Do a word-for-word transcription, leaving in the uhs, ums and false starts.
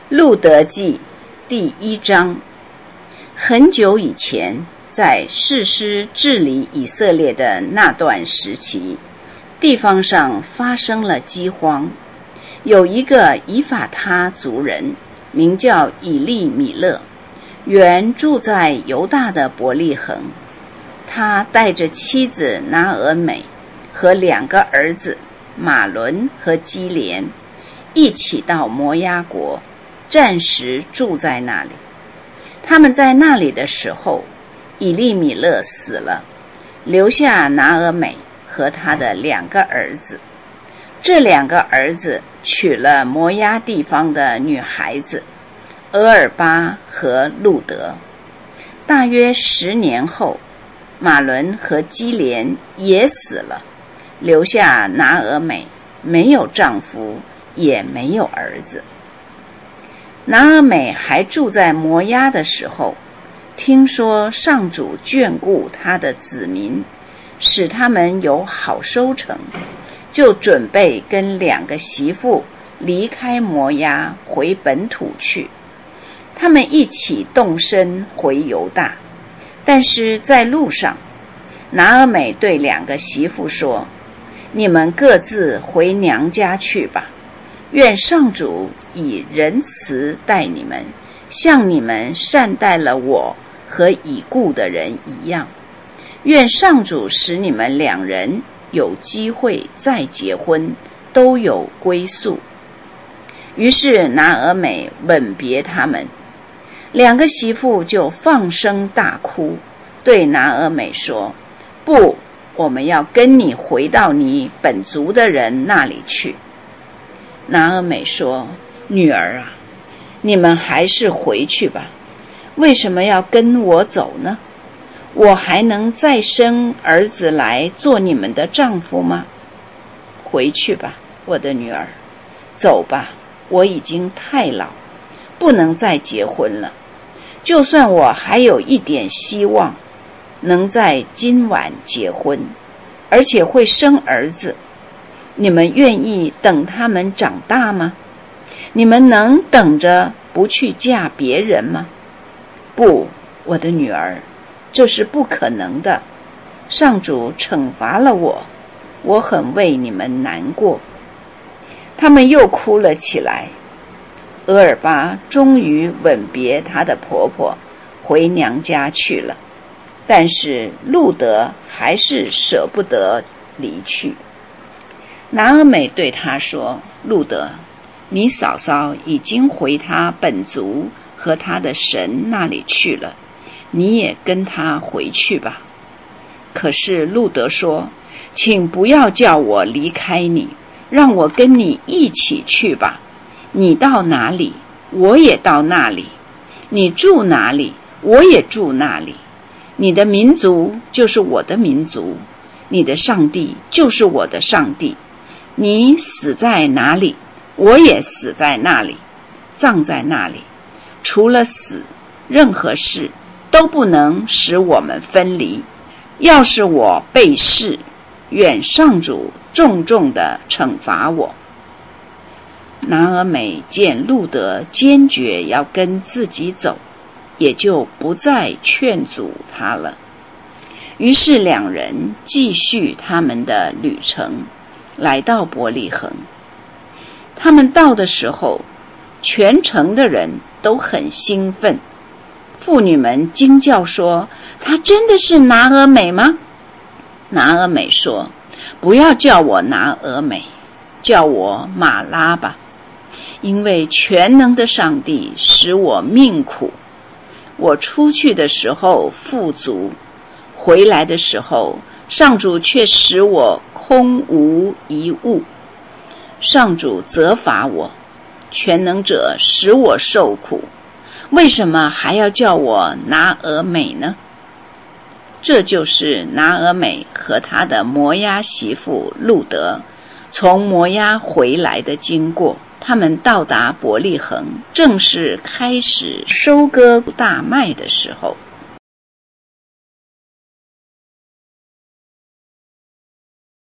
路得记第一章。很久以前，在士师治理以色列的那段时期，地方上发生了饥荒。有一个以法他族人，名叫以利米勒，原住在犹大的伯利恒。他带着妻子拿俄美和两个儿子马伦和基连，一起到摩押国，暂时住在那里。他们在那里的时候，以利米勒死了，留下拿俄美和他的两个儿子。这两个儿子娶了摩押地方的女孩子俄尔巴和路德。大约十年后，马伦和基连也死了，留下拿俄美，没有丈夫，也没有儿子。拿俄美还住在摩押的时候，听说上主眷顾他的子民，使他们有好收成，就准备跟两个媳妇离开摩押回本土去。他们一起动身回犹大，但是在路上，拿俄美对两个媳妇说：你们各自回娘家去吧，愿上主以仁慈待你们，像你们善待了我和已故的人一样。愿上主使你们两人有机会再结婚，都有归宿。于是拿俄美吻别他们，两个媳妇就放声大哭，对拿俄美说：不，我们要跟你回到你本族的人那里去。拿俄美说：女儿啊，你们还是回去吧，为什么要跟我走呢？我还能再生儿子来做你们的丈夫吗？回去吧，我的女儿，走吧，我已经太老，不能再结婚了。就算我还有一点希望能在今晚结婚，而且会生儿子，你们愿意等他们长大吗？你们能等着不去嫁别人吗？不，我的女儿，这是不可能的。上主惩罚了我，我很为你们难过。他们又哭了起来。俄尔巴终于吻别她的婆婆，回娘家去了。但是路德还是舍不得离去。拿俄美对他说：路德，你嫂嫂已经回她本族和她的神那里去了，你也跟她回去吧。可是路德说：请不要叫我离开你，让我跟你一起去吧。你到哪里，我也到那里；你住哪里，我也住那里。你的民族就是我的民族，你的上帝就是我的上帝。你死在哪里，我也死在那里，葬在那里。除了死，任何事都不能使我们分离。要是我背誓，愿上主重重地惩罚我。拿俄美见路德坚决要跟自己走，也就不再劝阻他了。于是两人继续他们的旅程，来到伯利恒。他们到的时候，全城的人都很兴奋。妇女们惊叫说：她真的是拿俄美吗？拿俄美说：不要叫我拿俄美，叫我马拉吧，因为全能的上帝使我命苦。我出去的时候富足，回来的时候，上主却使我空无一物。上主责罚我，全能者使我受苦，为什么还要叫我拿俄美呢？这就是拿俄美和他的摩押媳妇路德从摩押回来的经过。他们到达伯利恒，正是开始收割大麦的时候。